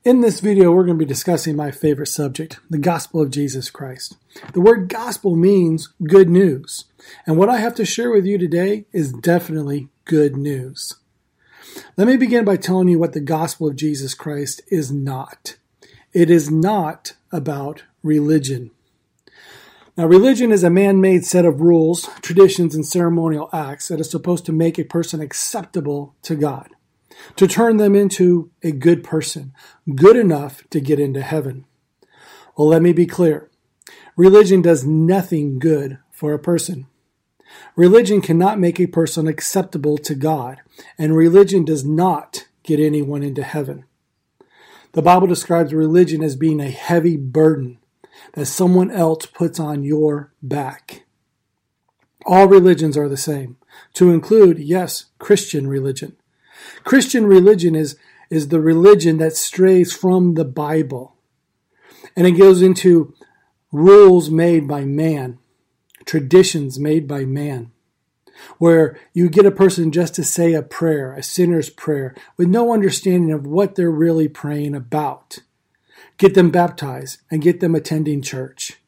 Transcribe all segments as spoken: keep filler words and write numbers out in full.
In this video, we're going to be discussing my favorite subject, the gospel of Jesus Christ. The word gospel means good news. And what I have to share with you today is definitely good news. Let me begin by telling you what the gospel of Jesus Christ is not. It is not about religion. Now, religion is a man-made set of rules, traditions, and ceremonial acts that is supposed to make a person acceptable to God, to turn them into a good person, good enough to get into heaven. Well, let me be clear. Religion does nothing good for a person. Religion cannot make a person acceptable to God, and religion does not get anyone into heaven. The Bible describes religion as being a heavy burden that someone else puts on your back. All religions are the same, to include, yes, Christian religion. Christian religion is, is the religion that strays from the Bible. And it goes into rules made by man, traditions made by man, where you get a person just to say a prayer, a sinner's prayer, with no understanding of what they're really praying about. Get them baptized and get them attending church.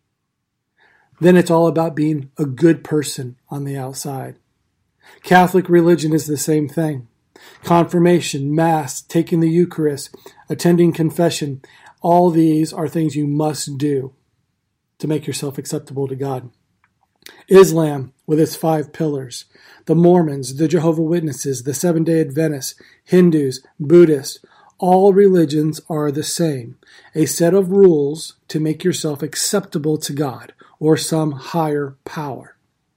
Then it's all about being a good person on the outside. Catholic religion is the same thing. Confirmation, Mass, taking the Eucharist, attending confession, all these are things you must do to make yourself acceptable to God. Islam, with its five pillars, the Mormons, the Jehovah's Witnesses, the Seventh-day Adventists, Hindus, Buddhists, all religions are the same, a set of rules to make yourself acceptable to God or some higher power.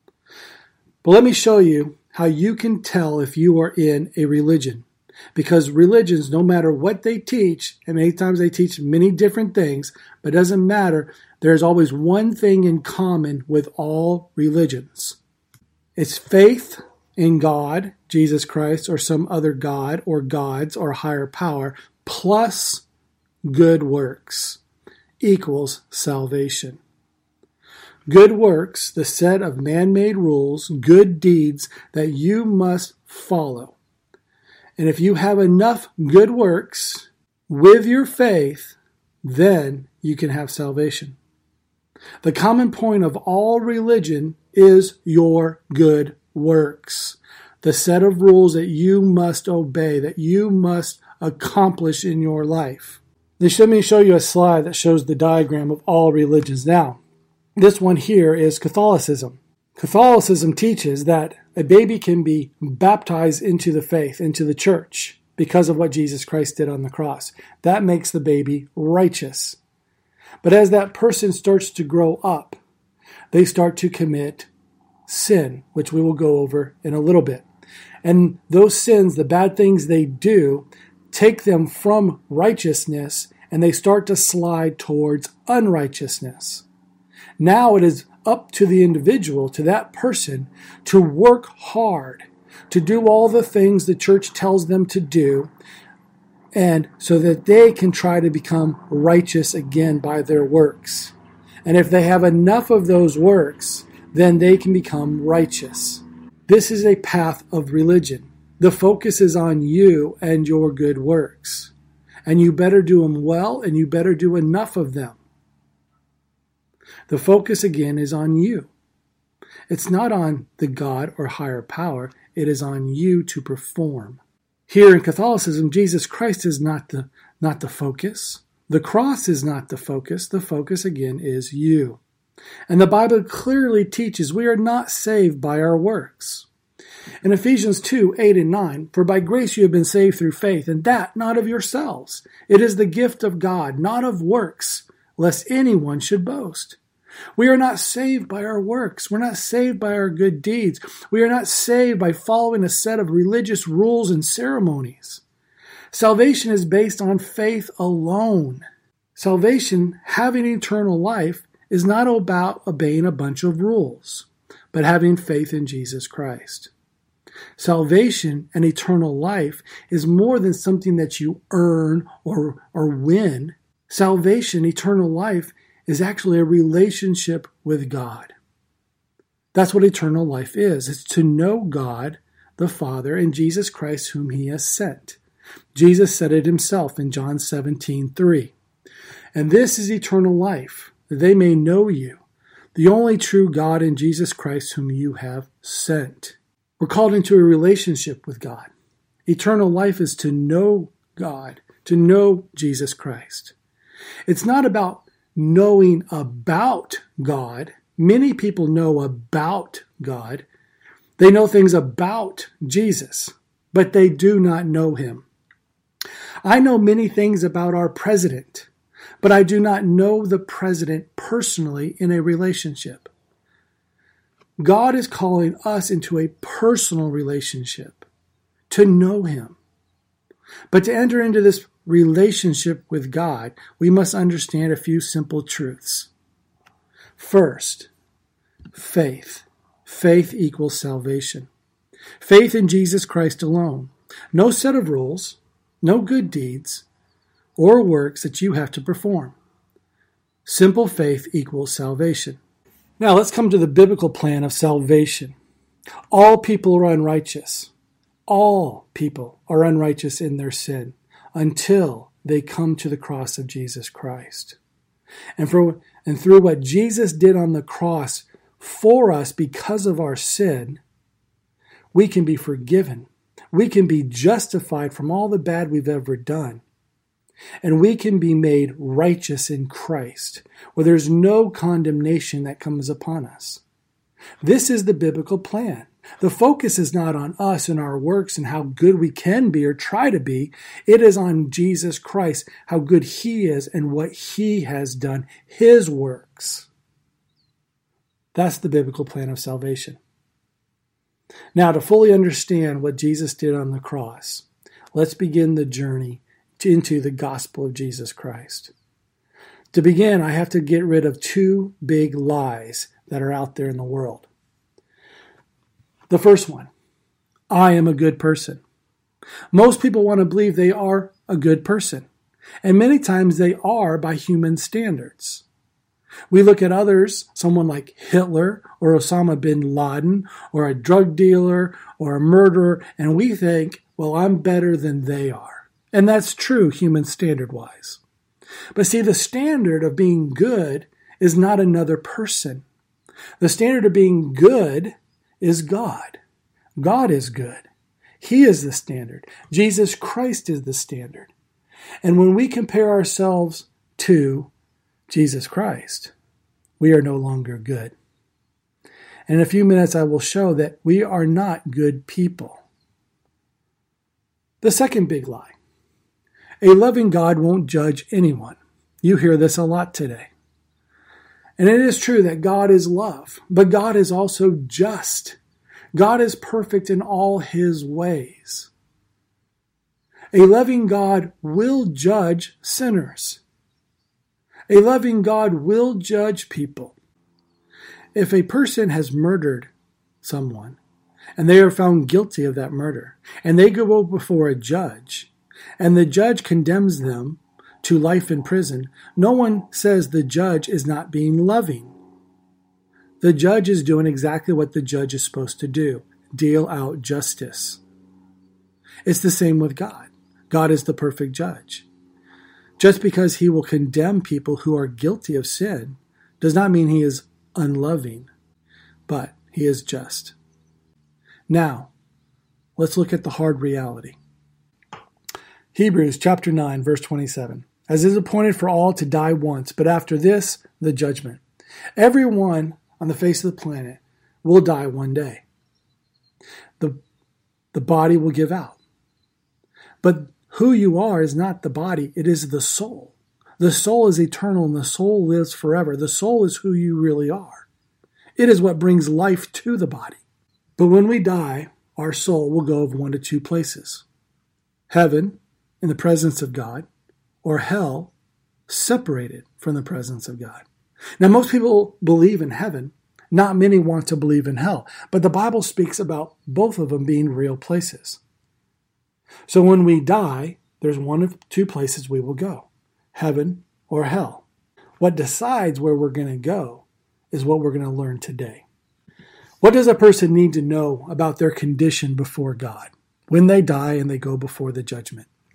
But let me show you how you can tell if you are in a religion. Because religions, no matter what they teach, and many times they teach many different things, but it doesn't matter, there's always one thing in common with all religions. It's faith in God, Jesus Christ, or some other God, or gods, or higher power, plus good works equals salvation. Good works, the set of man-made rules, good deeds that you must follow. And if you have enough good works with your faith, then you can have salvation. The common point of all religion is your good works, the set of rules that you must obey, that you must accomplish in your life. Let me show you a slide that shows the diagram of all religions. Now, this one here is Catholicism. Catholicism teaches that a baby can be baptized into the faith, into the church, because of what Jesus Christ did on the cross. That makes the baby righteous. But as that person starts to grow up, they start to commit sin, which we will go over in a little bit. And those sins, the bad things they do, take them from righteousness, and they start to slide towards unrighteousness. Now it is up to the individual, to that person, to work hard, to do all the things the church tells them to do, and so that they can try to become righteous again by their works. And if they have enough of those works, then they can become righteous. This is a path of religion. The focus is on you and your good works. And you better do them well, and you better do enough of them. The focus again is on you. It's not on the God or higher power. It is on you to perform. Here in Catholicism, Jesus Christ is not the, not the focus. The cross is not the focus. The focus again is you. And the Bible clearly teaches we are not saved by our works. In Ephesians two, eight and nine, for by grace you have been saved through faith, and that not of yourselves. It is the gift of God, not of works, lest anyone should boast. We are not saved by our works. We're not saved by our good deeds. We are not saved by following a set of religious rules and ceremonies. Salvation is based on faith alone. Salvation, having eternal life, is not about obeying a bunch of rules, but having faith in Jesus Christ. Salvation and eternal life is more than something that you earn or, or win. Salvation, eternal life, is actually a relationship with God. That's what eternal life is. It's to know God, the Father, and Jesus Christ, whom He has sent. Jesus said it himself in John seventeen three. And this is eternal life, that they may know you, the only true God and Jesus Christ whom you have sent. We're called into a relationship with God. Eternal life is to know God, to know Jesus Christ. It's not about knowing about God. Many people know about God. They know things about Jesus, but they do not know him. I know many things about our president, but I do not know the president personally in a relationship. God is calling us into a personal relationship, to know him. But to enter into this relationship with God, we must understand a few simple truths. First, faith. Faith equals salvation. Faith in Jesus Christ alone. No set of rules, no good deeds, or works that you have to perform. Simple faith equals salvation. Now let's come to the biblical plan of salvation. All people are unrighteous. All people are unrighteous in their sin until they come to the cross of Jesus Christ. And, for, and through what Jesus did on the cross for us because of our sin, we can be forgiven. We can be justified from all the bad we've ever done. And we can be made righteous in Christ, where there's no condemnation that comes upon us. This is the biblical plan. The focus is not on us and our works and how good we can be or try to be. It is on Jesus Christ, how good he is and what he has done, his works. That's the biblical plan of salvation. Now, to fully understand what Jesus did on the cross, let's begin the journey into the gospel of Jesus Christ. To begin, I have to get rid of two big lies that are out there in the world. The first one, I am a good person. Most people want to believe they are a good person, and many times they are by human standards. We look at others, someone like Hitler or Osama bin Laden or a drug dealer or a murderer, and we think, well, I'm better than they are. And that's true human standard-wise. But see, the standard of being good is not another person. The standard of being good is God. God is good. He is the standard. Jesus Christ is the standard. And when we compare ourselves to Jesus Christ, we are no longer good. And in a few minutes, I will show that we are not good people. The second big lie. A loving God won't judge anyone. You hear this a lot today. And it is true that God is love, but God is also just. God is perfect in all his ways. A loving God will judge sinners. A loving God will judge people. If a person has murdered someone, and they are found guilty of that murder, and they go before a judge, and the judge condemns them to life in prison, no one says the judge is not being loving. The judge is doing exactly what the judge is supposed to do, deal out justice. It's the same with God. God is the perfect judge. Just because he will condemn people who are guilty of sin does not mean he is unloving, but he is just. Now, let's look at the hard reality. Hebrews chapter nine, verse twenty-seven. As it is appointed for all to die once, but after this, the judgment. Everyone on the face of the planet will die one day. The, the body will give out. But who you are is not the body, it is the soul. The soul is eternal and the soul lives forever. The soul is who you really are. It is what brings life to the body. But when we die, our soul will go of one to two places. Heaven, in the presence of God, or hell, separated from the presence of God. Now, most people believe in heaven. Not many want to believe in hell. But the Bible speaks about both of them being real places. So when we die, there's one of two places we will go. Heaven or hell. What decides where we're going to go is what we're going to learn today. What does a person need to know about their condition before God when they die and they go before the judgment?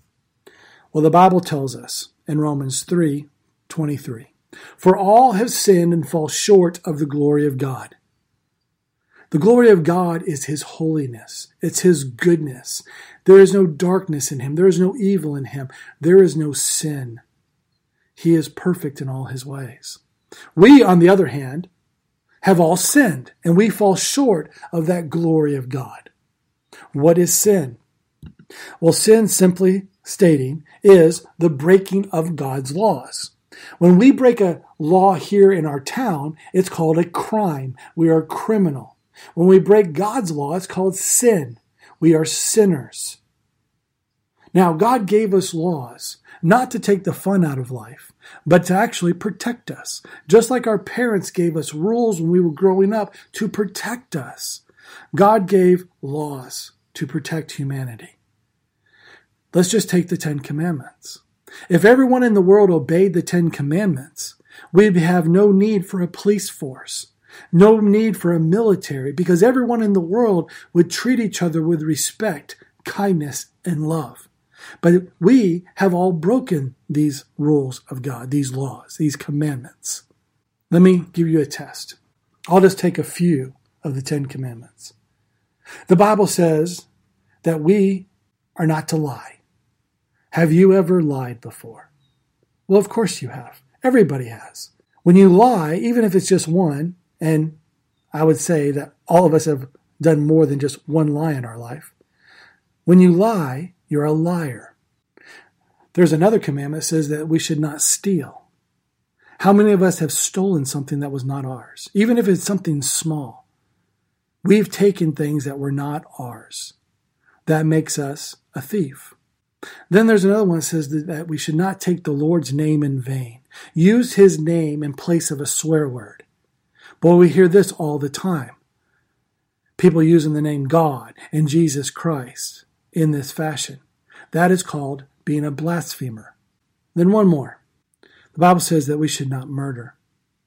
Well, the Bible tells us in Romans three twenty-three, for all have sinned and fall short of the glory of God. The glory of God is His holiness. It's His goodness. There is no darkness in Him. There is no evil in Him. There is no sin. He is perfect in all His ways. We, on the other hand, have all sinned, and we fall short of that glory of God. What is sin? Well, sin, simply stating, is the breaking of God's laws. When we break a law here in our town, it's called a crime. We are criminal. When we break God's law, it's called sin. We are sinners. Now, God gave us laws, not to take the fun out of life, but to actually protect us. Just like our parents gave us rules when we were growing up to protect us. God gave laws to protect humanity. Let's just take the Ten Commandments. If everyone in the world obeyed the Ten Commandments, we'd have no need for a police force, no need for a military, because everyone in the world would treat each other with respect, kindness, and love. But we have all broken these rules of God, these laws, these commandments. Let me give you a test. I'll just take a few of the Ten Commandments. The Bible says that we are not to lie. Have you ever lied before? Well, of course you have. Everybody has. When you lie, even if it's just one, and I would say that all of us have done more than just one lie in our life. When you lie, you're a liar. There's another commandment that says that we should not steal. How many of us have stolen something that was not ours? Even if it's something small. We've taken things that were not ours. That makes us a thief. Then there's another one that says that we should not take the Lord's name in vain. Use His name in place of a swear word. Boy, we hear this all the time. People using the name God and Jesus Christ in this fashion. That is called being a blasphemer. Then one more. The Bible says that we should not murder.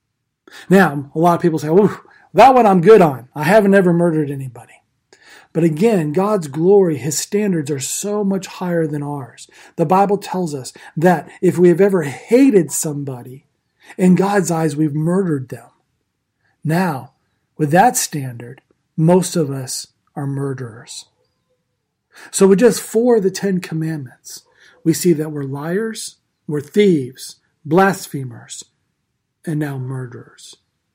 Now, a lot of people say, well, that one I'm good on. I haven't ever murdered anybody. But again, God's glory, His standards are so much higher than ours. The Bible tells us that if we have ever hated somebody, in God's eyes, we've murdered them. Now, with that standard, most of us are murderers. So with just four of the Ten Commandments, we see that we're liars, we're thieves, blasphemers, and now murderers.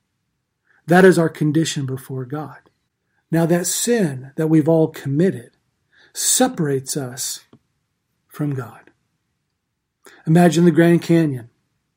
That is our condition before God. Now that sin that we've all committed separates us from God. Imagine the Grand Canyon.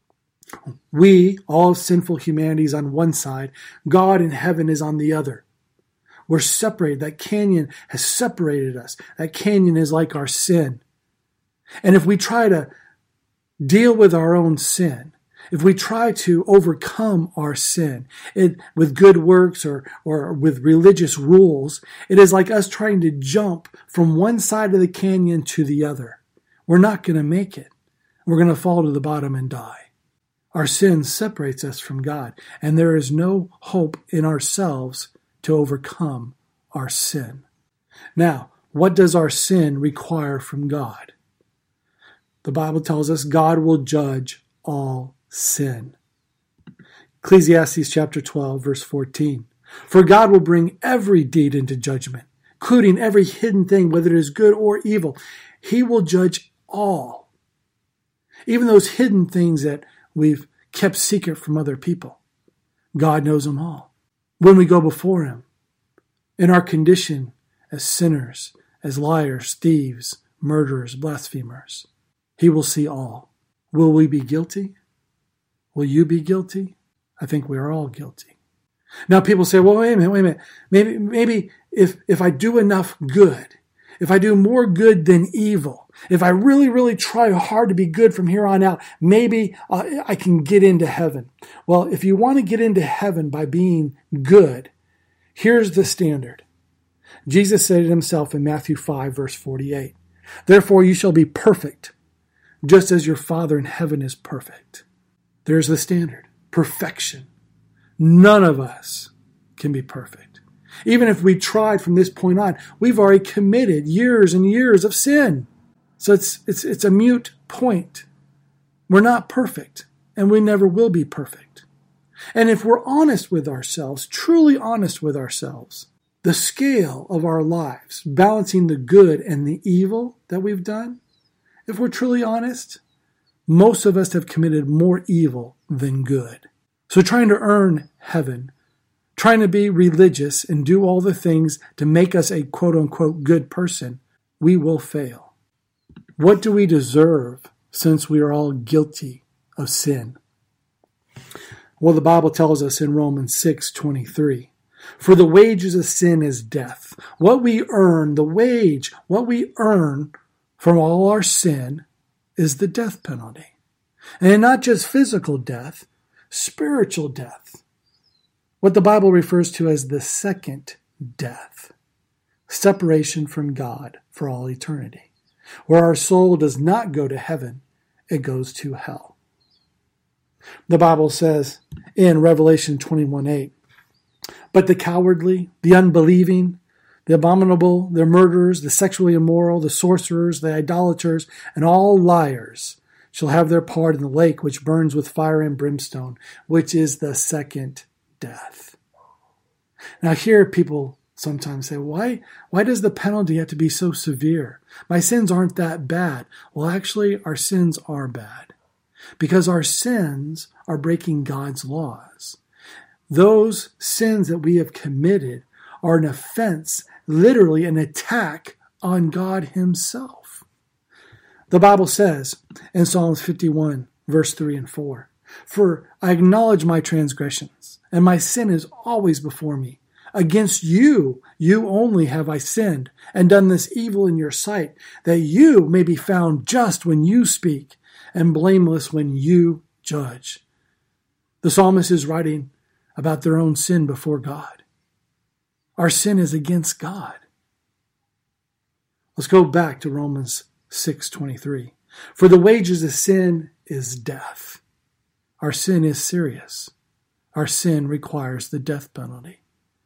We, all sinful humanity, is on one side. God in heaven is on the other. We're separated. That canyon has separated us. That canyon is like our sin. And if we try to deal with our own sin, if we try to overcome our sin it, with good works or, or with religious rules, it is like us trying to jump from one side of the canyon to the other. We're not going to make it. We're going to fall to the bottom and die. Our sin separates us from God, and there is no hope in ourselves to overcome our sin. Now, what does our sin require from God? The Bible tells us God will judge all sin. Ecclesiastes chapter twelve, verse fourteen. For God will bring every deed into judgment, including every hidden thing, whether it is good or evil. He will judge all. Even those hidden things that we've kept secret from other people. God knows them all. When we go before Him, in our condition as sinners, as liars, thieves, murderers, blasphemers, He will see all. Will we be guilty? Will you be guilty? I think we are all guilty. Now people say, well, wait a minute, wait a minute. Maybe, maybe if, if I do enough good, if I do more good than evil, if I really, really try hard to be good from here on out, maybe uh, I can get into heaven. Well, if you want to get into heaven by being good, here's the standard. Jesus said it Himself in Matthew five, verse forty-eight. Therefore you shall be perfect, just as your Father in heaven is perfect. There's the standard. Perfection. None of us can be perfect. Even if we tried from this point on, we've already committed years and years of sin. So it's it's it's a mute point. We're not perfect, and we never will be perfect. And if we're honest with ourselves, truly honest with ourselves, the scale of our lives, balancing the good and the evil that we've done, if we're truly honest, most of us have committed more evil than good. So trying to earn heaven, trying to be religious and do all the things to make us a quote-unquote good person, we will fail. What do we deserve since we are all guilty of sin? Well, the Bible tells us in Romans six twenty-three, for the wages of sin is death. What we earn, the wage, what we earn from all our sin is the death penalty. And not just physical death, spiritual death. What the Bible refers to as the second death. Separation from God for all eternity. Where our soul does not go to heaven, it goes to hell. The Bible says in Revelation twenty-one eight, but the cowardly, the unbelieving, the abominable, the murderers, the sexually immoral, the sorcerers, the idolaters, and all liars shall have their part in the lake which burns with fire and brimstone, which is the second death. Now here people sometimes say, why, why does the penalty have to be so severe? My sins aren't that bad. Well, actually, our sins are bad. Because our sins are breaking God's laws. Those sins that we have committed are an offense, literally an attack on God himself. The Bible says in Psalms fifty-one, verse three and four, for I acknowledge my transgressions, and my sin is always before me. Against you, you only have I sinned, and done this evil in your sight, that you may be found just when you speak, and blameless when you judge. The psalmist is writing about their own sin before God. Our sin is against God. Let's go back to Romans six twenty-three. For the wages of sin is death. Our sin is serious. Our sin requires the death penalty.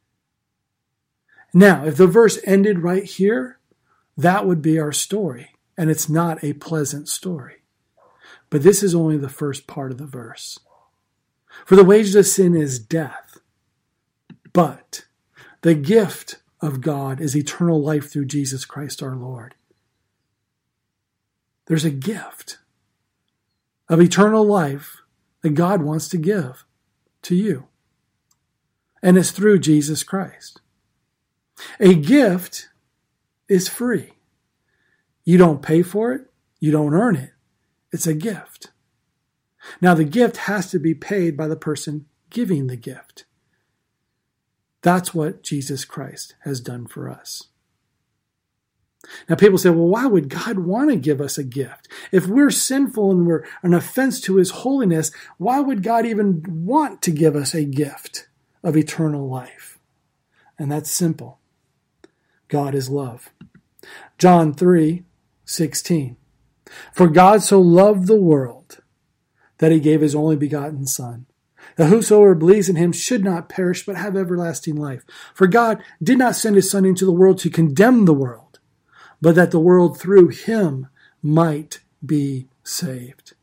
Now, if the verse ended right here, that would be our story, and it's not a pleasant story. But this is only the first part of the verse. For the wages of sin is death, but the gift of God is eternal life through Jesus Christ our Lord. There's a gift of eternal life that God wants to give to you. And it's through Jesus Christ. A gift is free. You don't pay for it. You don't earn it. It's a gift. Now, the gift has to be paid by the person giving the gift. That's what Jesus Christ has done for us. Now, people say, well, why would God want to give us a gift? If we're sinful and we're an offense to his holiness, why would God even want to give us a gift of eternal life? And that's simple. God is love. John three sixteen. For God so loved the world that he gave his only begotten Son, that whosoever believes in him should not perish but have everlasting life. For God did not send his Son into the world to condemn the world, but that the world through him might be saved.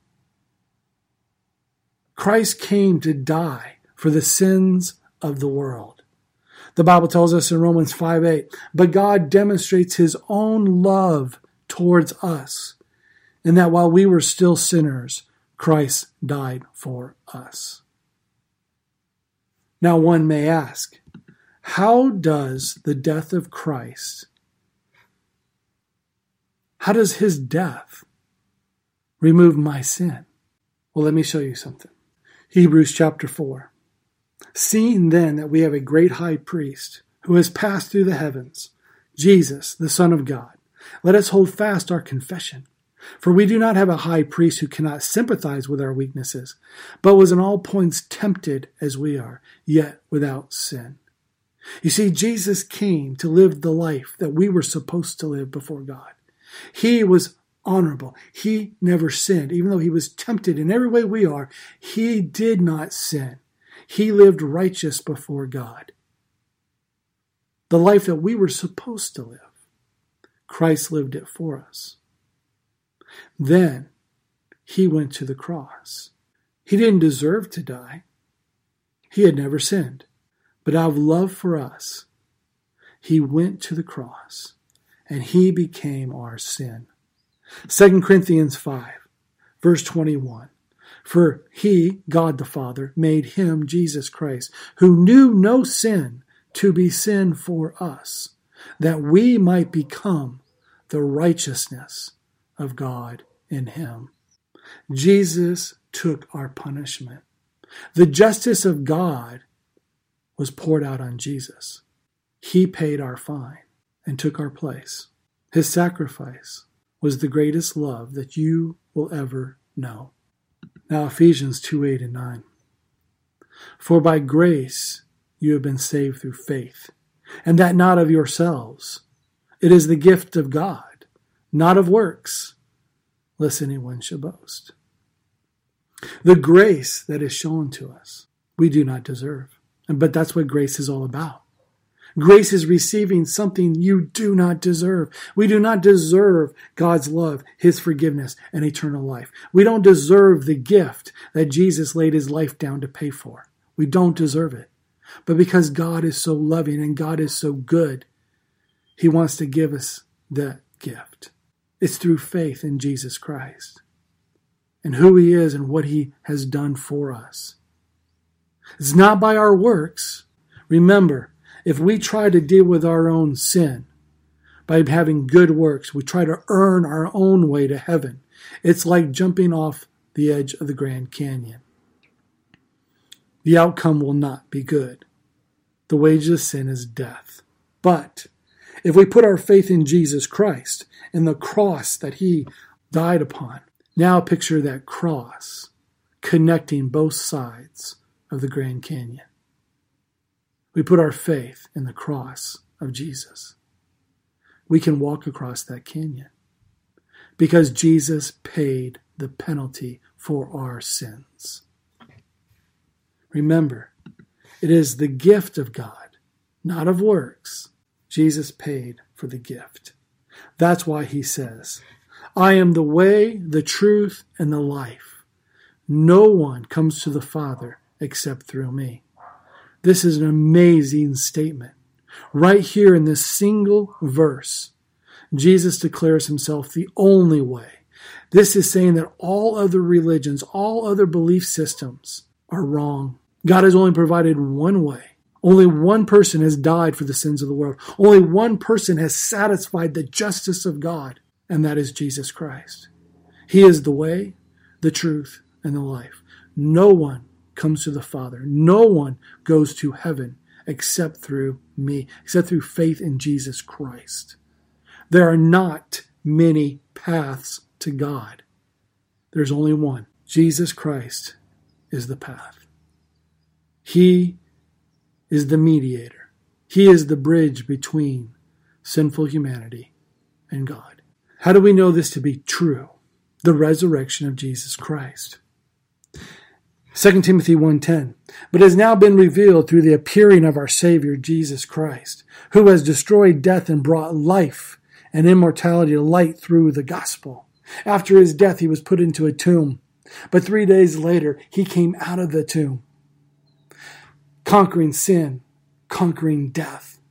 Christ came to die for the sins of the world. The Bible tells us in Romans five eight, but God demonstrates his own love towards us, in that while we were still sinners, Christ died for us. Now one may ask, how does the death of Christ, how does his death remove my sin? Well, let me show you something. Hebrews chapter four. Seeing then that we have a great high priest who has passed through the heavens, Jesus, the Son of God, let us hold fast our confession. For we do not have a high priest who cannot sympathize with our weaknesses, but was in all points tempted as we are, yet without sin. You see, Jesus came to live the life that we were supposed to live before God. He was honorable. He never sinned. Even though he was tempted in every way we are, he did not sin. He lived righteous before God. The life that we were supposed to live, Christ lived it for us. Then he went to the cross. He didn't deserve to die. He had never sinned. But out of love for us, he went to the cross and he became our sin. Second Corinthians five, verse twenty-one. For he, God the Father, made him, Jesus Christ, who knew no sin, to be sin for us, that we might become the righteousness of God in him. Jesus took our punishment. The justice of God was poured out on Jesus. He paid our fine and took our place. His sacrifice was the greatest love that you will ever know. Now Ephesians two, eight and nine. For by grace you have been saved through faith, and that not of yourselves. It is the gift of God, not of works, lest anyone should boast. The grace that is shown to us, we do not deserve. But that's what grace is all about. Grace is receiving something you do not deserve. We do not deserve God's love, his forgiveness, and eternal life. We don't deserve the gift that Jesus laid his life down to pay for. We don't deserve it. But because God is so loving and God is so good, he wants to give us that gift. It's through faith in Jesus Christ and who he is and what he has done for us. It's not by our works. Remember, if we try to deal with our own sin by having good works, we try to earn our own way to heaven, it's like jumping off the edge of the Grand Canyon. The outcome will not be good. The wages of sin is death. But if we put our faith in Jesus Christ and the cross that he died upon, now picture that cross connecting both sides of the Grand Canyon. We put our faith in the cross of Jesus. We can walk across that canyon because Jesus paid the penalty for our sins. Remember, it is the gift of God, not of works. Jesus paid for the gift. That's why he says, I am the way, the truth, and the life. No one comes to the Father except through me. This is an amazing statement. Right here in this single verse, Jesus declares himself the only way. This is saying that all other religions, all other belief systems are wrong. God has only provided one way. Only one person has died for the sins of the world. Only one person has satisfied the justice of God, and that is Jesus Christ. He is the way, the truth, and the life. No one comes to the Father. No one goes to heaven except through me, except through faith in Jesus Christ. There are not many paths to God. There's only one. Jesus Christ is the path. He is the mediator. He is the bridge between sinful humanity and God. How do we know this to be true? The resurrection of Jesus Christ. Second Timothy one ten, but has now been revealed through the appearing of our Savior Jesus Christ, who has destroyed death and brought life and immortality to light through the gospel. After his death, he was put into a tomb, but three days later, he came out of the tomb, conquering sin, conquering death.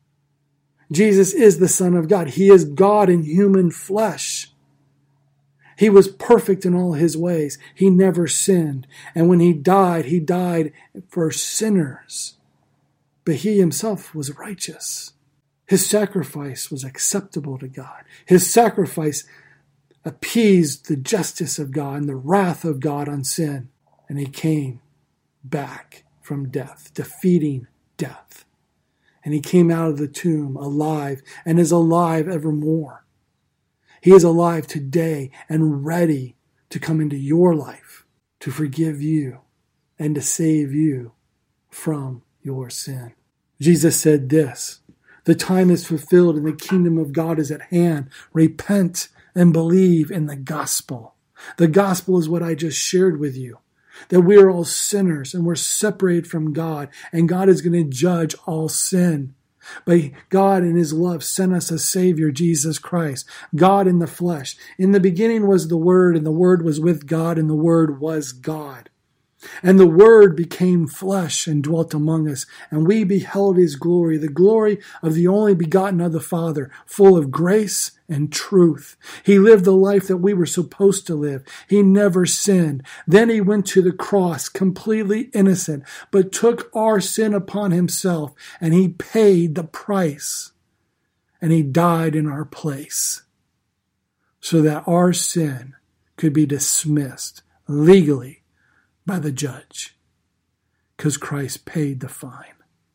Jesus is the Son of God. He is God in human flesh. He was perfect in all his ways. He never sinned. And when he died, he died for sinners. But he himself was righteous. His sacrifice was acceptable to God. His sacrifice appeased the justice of God and the wrath of God on sin. And he came back from death, defeating death. And he came out of the tomb alive and is alive evermore. He is alive today and ready to come into your life, to forgive you and to save you from your sin. Jesus said this, the time is fulfilled and the kingdom of God is at hand. Repent and believe in the gospel. The gospel is what I just shared with you, that we are all sinners and we're separated from God, and God is going to judge all sin. But God in his love sent us a Savior, Jesus Christ, God in the flesh. In the beginning was the Word, and the Word was with God, and the Word was God. And the Word became flesh and dwelt among us, and we beheld his glory, the glory of the only begotten of the Father, full of grace and truth. He lived the life that we were supposed to live. He never sinned. Then he went to the cross, completely innocent, but took our sin upon himself, and he paid the price, and he died in our place, so that our sin could be dismissed legally by the judge, because Christ paid the fine.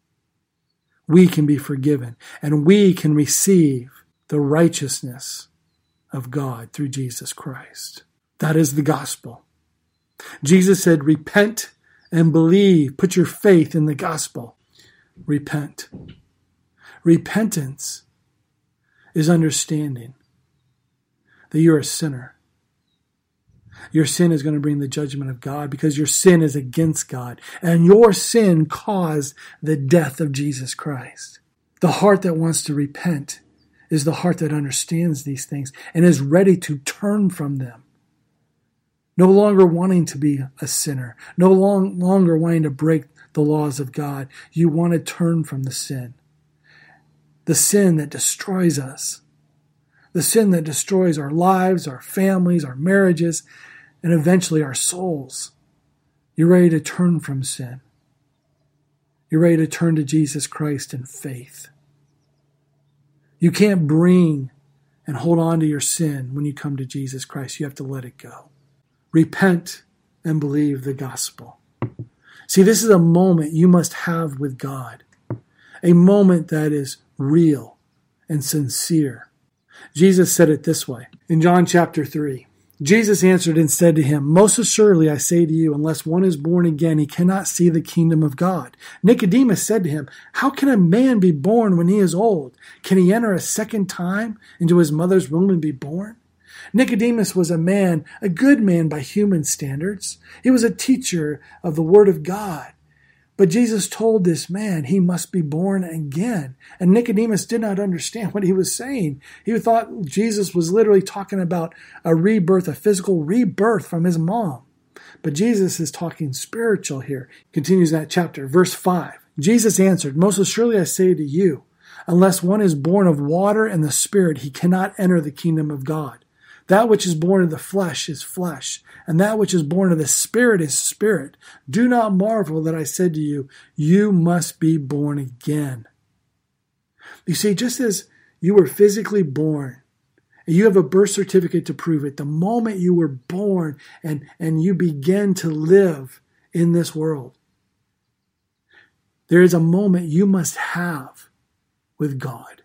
We can be forgiven, and we can receive the righteousness of God through Jesus Christ. That is the gospel. Jesus said, repent and believe. Put your faith in the gospel. Repent. Repentance is understanding that you're a sinner. Your sin is going to bring the judgment of God because your sin is against God. And your sin caused the death of Jesus Christ. The heart that wants to repent is the heart that understands these things and is ready to turn from them. No longer wanting to be a sinner. No long, longer wanting to break the laws of God. You want to turn from the sin. The sin that destroys us. The sin that destroys our lives, our families, our marriages, and eventually our souls. You're ready to turn from sin. You're ready to turn to Jesus Christ in faith. You can't bring and hold on to your sin when you come to Jesus Christ. You have to let it go. Repent and believe the gospel. See, this is a moment you must have with God. A moment that is real and sincere. Jesus said it this way in John chapter three. Jesus answered and said to him, most assuredly I say to you, unless one is born again, he cannot see the kingdom of God. Nicodemus said to him, how can a man be born when he is old? Can he enter a second time into his mother's womb and be born? Nicodemus was a man, a good man by human standards. He was a teacher of the word of God. But Jesus told this man he must be born again. And Nicodemus did not understand what he was saying. He thought Jesus was literally talking about a rebirth, a physical rebirth from his mom. But Jesus is talking spiritual here. Continues that chapter, verse five. Jesus answered, most assuredly I say to you, unless one is born of water and the Spirit, he cannot enter the kingdom of God. That which is born of the flesh is flesh, and that which is born of the Spirit is spirit. Do not marvel that I said to you, you must be born again. You see, just as you were physically born, and you have a birth certificate to prove it, the moment you were born and, and you began to live in this world, there is a moment you must have with God.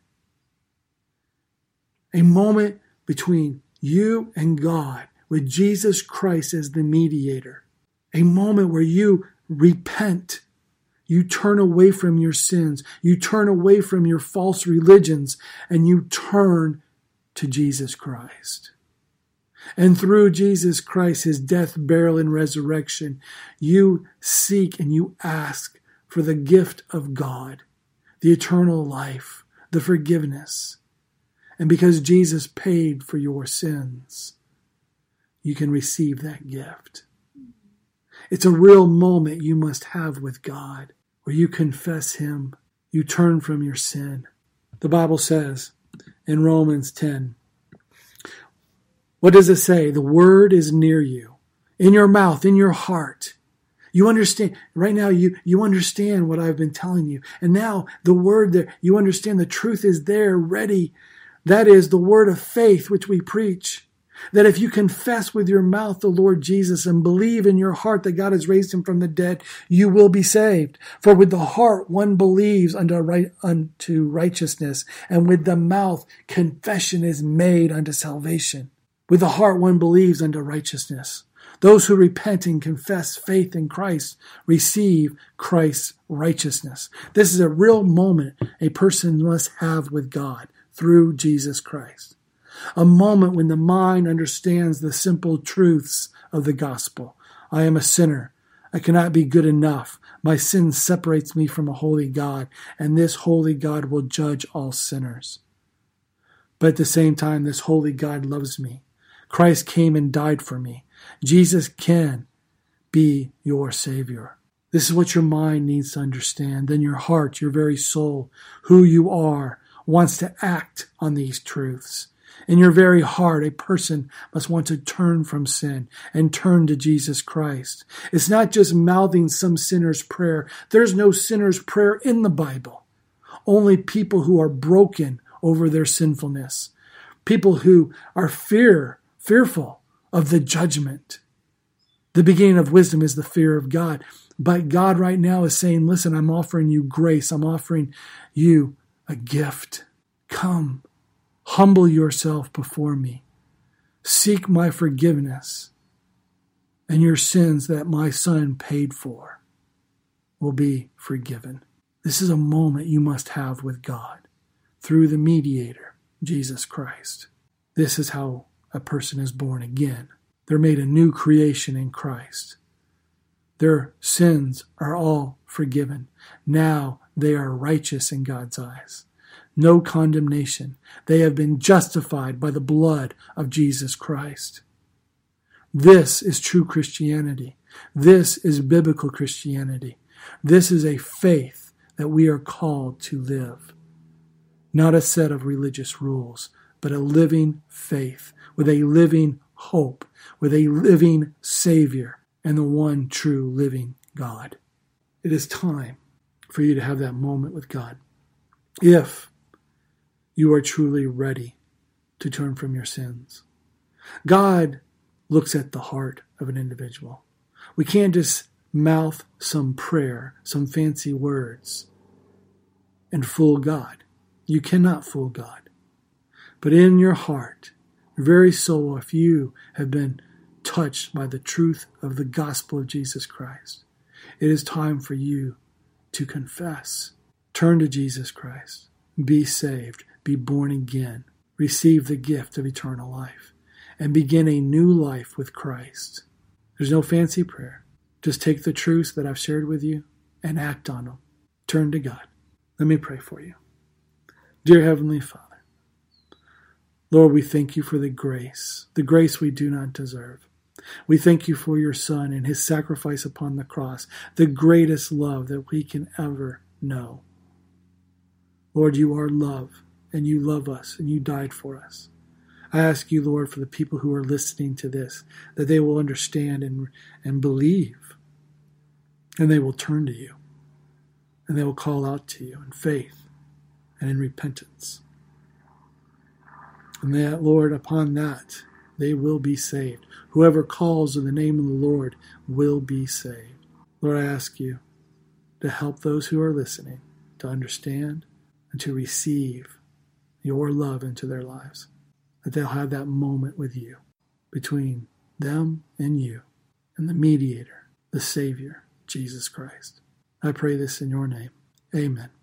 A moment between you and God, with Jesus Christ as the mediator. A moment where you repent. You turn away from your sins. You turn away from your false religions, and you turn to Jesus Christ. And through Jesus Christ, his death, burial, and resurrection, you seek and you ask for the gift of God, the eternal life, the forgiveness. And because Jesus paid for your sins, you can receive that gift. It's a real moment you must have with God, where you confess him, you turn from your sin. The Bible says in Romans ten, what does it say? The word is near you, in your mouth, in your heart. You understand, right now you, you understand what I've been telling you. And now the word there, you understand the truth is there, ready. That is the word of faith which we preach. That if you confess with your mouth the Lord Jesus and believe in your heart that God has raised him from the dead, you will be saved. For with the heart one believes unto, right, unto righteousness, and with the mouth confession is made unto salvation. With the heart one believes unto righteousness. Those who repent and confess faith in Christ receive Christ's righteousness. This is a real moment a person must have with God through Jesus Christ. A moment when the mind understands the simple truths of the gospel. I am a sinner. I cannot be good enough. My sin separates me from a holy God, and this holy God will judge all sinners. But at the same time, this holy God loves me. Christ came and died for me. Jesus can be your Savior. This is what your mind needs to understand. Then your heart, your very soul, who you are, wants to act on these truths. In your very heart, a person must want to turn from sin and turn to Jesus Christ. It's not just mouthing some sinner's prayer. There's no sinner's prayer in the Bible. Only people who are broken over their sinfulness. People who are fear, fearful of the judgment. The beginning of wisdom is the fear of God. But God right now is saying, listen, I'm offering you grace. I'm offering you a gift. Come. Humble yourself before me. Seek my forgiveness, and your sins that my Son paid for will be forgiven. This is a moment you must have with God through the mediator, Jesus Christ. This is how a person is born again. They're made a new creation in Christ. Their sins are all forgiven. Now they are righteous in God's eyes. No condemnation. They have been justified by the blood of Jesus Christ. This is true Christianity. This is biblical Christianity. This is a faith that we are called to live. Not a set of religious rules, but a living faith with a living hope, with a living Savior and the one true living God. It is time for you to have that moment with God. If you are truly ready to turn from your sins. God looks at the heart of an individual. We can't just mouth some prayer, some fancy words, and fool God. You cannot fool God. But in your heart, your very soul, if you have been touched by the truth of the gospel of Jesus Christ, it is time for you to confess. Turn to Jesus Christ. Be saved. Be born again, receive the gift of eternal life, and begin a new life with Christ. There's no fancy prayer. Just take the truths that I've shared with you and act on them. Turn to God. Let me pray for you. Dear Heavenly Father, Lord, we thank you for the grace, the grace we do not deserve. We thank you for your Son and his sacrifice upon the cross, the greatest love that we can ever know. Lord, you are love. And you love us, and you died for us. I ask you, Lord, for the people who are listening to this, that they will understand and, and believe, and they will turn to you, and they will call out to you in faith and in repentance. And that, Lord, upon that, they will be saved. Whoever calls in the name of the Lord will be saved. Lord, I ask you to help those who are listening to understand and to receive your love into their lives, that they'll have that moment with you, between them and you, and the mediator, the Savior, Jesus Christ. I pray this in your name. Amen.